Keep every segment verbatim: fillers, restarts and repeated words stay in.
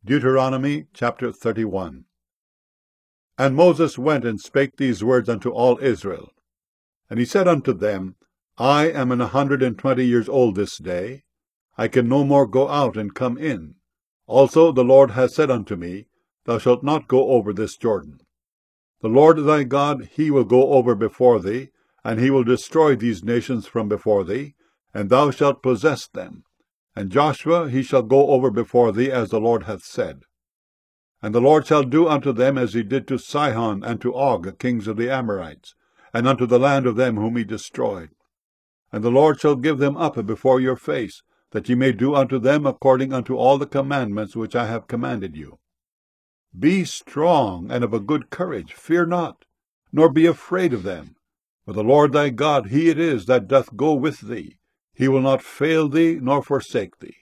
Deuteronomy chapter thirty-one. And Moses went and spake these words unto all Israel. And he said unto them, I am an hundred and twenty years old this day. I can no more go out and come in. Also the Lord hath said unto me, Thou shalt not go over this Jordan. The Lord thy God, he will go over before thee, and he will destroy these nations from before thee, and thou shalt possess them. And Joshua he shall go over before thee, as the Lord hath said. And the Lord shall do unto them as he did to Sihon and to Og, kings of the Amorites, and unto the land of them whom he destroyed. And the Lord shall give them up before your face, that ye may do unto them according unto all the commandments which I have commanded you. Be strong and of a good courage, fear not, nor be afraid of them. For the Lord thy God, he it is that doth go with thee. He will not fail thee, nor forsake thee.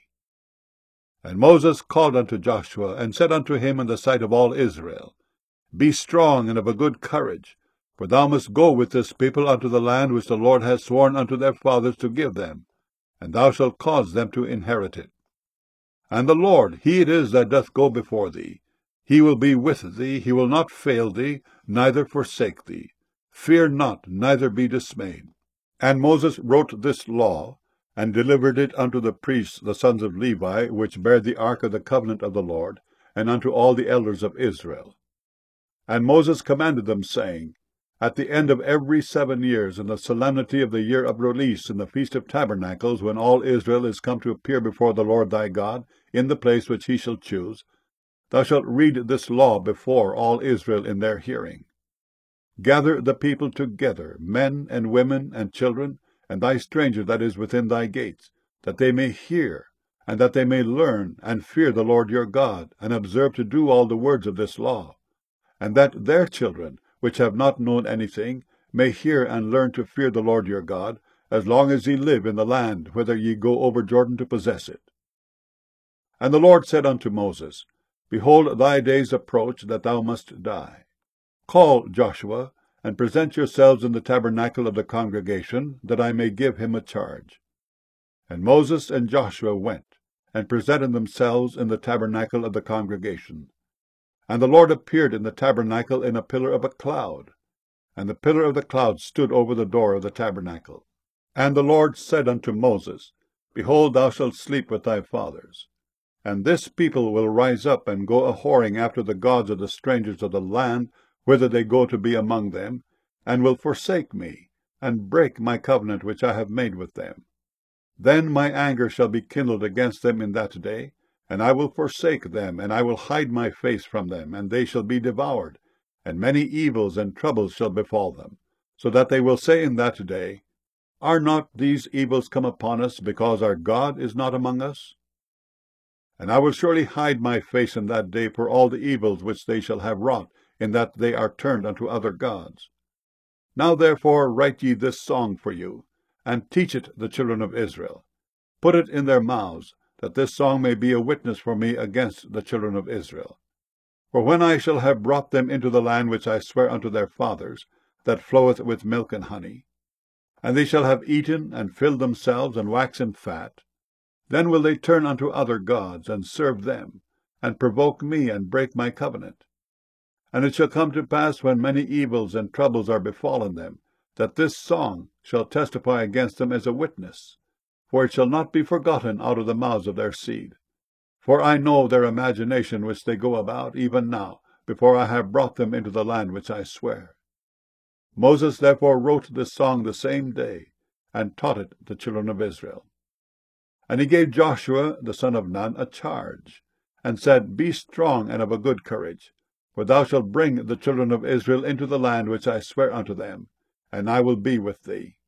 And Moses called unto Joshua, and said unto him in the sight of all Israel, Be strong and of a good courage, for thou must go with this people unto the land which the Lord hath sworn unto their fathers to give them, and thou shalt cause them to inherit it. And the Lord, he it is that doth go before thee. He will be with thee, he will not fail thee, neither forsake thee. Fear not, neither be dismayed. And Moses wrote this law, and delivered it unto the priests, the sons of Levi, which bare the ark of the covenant of the Lord, and unto all the elders of Israel. And Moses commanded them, saying, At the end of every seven years, in the solemnity of the year of release, in the feast of tabernacles, when all Israel is come to appear before the Lord thy God, in the place which he shall choose, thou shalt read this law before all Israel in their hearing. Gather the people together, men and women and children, and thy stranger that is within thy gates, that they may hear, and that they may learn, and fear the Lord your God, and observe to do all the words of this law, and that their children, which have not known anything, may hear and learn to fear the Lord your God, as long as ye live in the land, whither ye go over Jordan to possess it. And the Lord said unto Moses, Behold, thy days approach, that thou must die. Call Joshua, and present yourselves in the tabernacle of the congregation, that I may give him a charge. And Moses and Joshua went, and presented themselves in the tabernacle of the congregation. And the Lord appeared in the tabernacle in a pillar of a cloud, and the pillar of the cloud stood over the door of the tabernacle. And the Lord said unto Moses, Behold, thou shalt sleep with thy fathers. And this people will rise up and go a-whoring after the gods of the strangers of the land, whither they go to be among them, and will forsake me, and break my covenant which I have made with them. Then my anger shall be kindled against them in that day, and I will forsake them, and I will hide my face from them, and they shall be devoured, and many evils and troubles shall befall them, so that they will say in that day, Are not these evils come upon us, because our God is not among us? And I will surely hide my face in that day for all the evils which they shall have wrought, in that they are turned unto other gods. Now therefore write ye this song for you, and teach it the children of Israel. Put it in their mouths, that this song may be a witness for me against the children of Israel. For when I shall have brought them into the land which I swear unto their fathers, that floweth with milk and honey, and they shall have eaten and filled themselves and waxen fat, then will they turn unto other gods, and serve them, and provoke me, and break my covenant. And it shall come to pass, when many evils and troubles are befallen them, that this song shall testify against them as a witness, for it shall not be forgotten out of the mouths of their seed. For I know their imagination which they go about, even now, before I have brought them into the land which I swear. Moses therefore wrote this song the same day, and taught it the children of Israel. And he gave Joshua the son of Nun a charge, and said, Be strong and of a good courage, for thou shalt bring the children of Israel into the land which I swear unto them, and I will be with thee.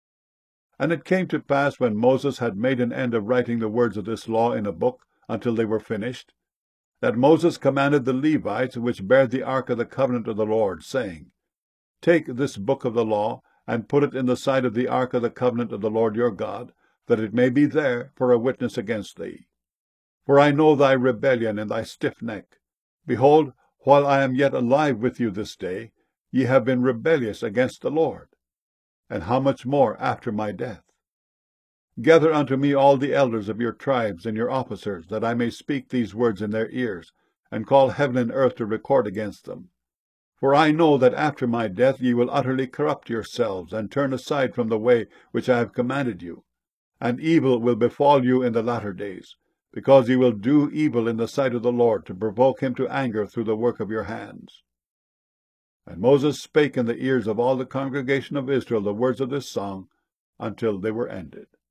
And it came to pass, when Moses had made an end of writing the words of this law in a book, until they were finished, that Moses commanded the Levites, which bare the ark of the covenant of the Lord, saying, Take this book of the law, and put it in the side of the ark of the covenant of the Lord your God, that it may be there for a witness against thee. For I know thy rebellion and thy stiff neck. Behold, while I am yet alive with you this day, ye have been rebellious against the Lord. And how much more after my death? Gather unto me all the elders of your tribes and your officers, that I may speak these words in their ears, and call heaven and earth to record against them. For I know that after my death ye will utterly corrupt yourselves, and turn aside from the way which I have commanded you. And evil will befall you in the latter days, because ye will do evil in the sight of the Lord, to provoke him to anger through the work of your hands. And Moses spake in the ears of all the congregation of Israel the words of this song, until they were ended.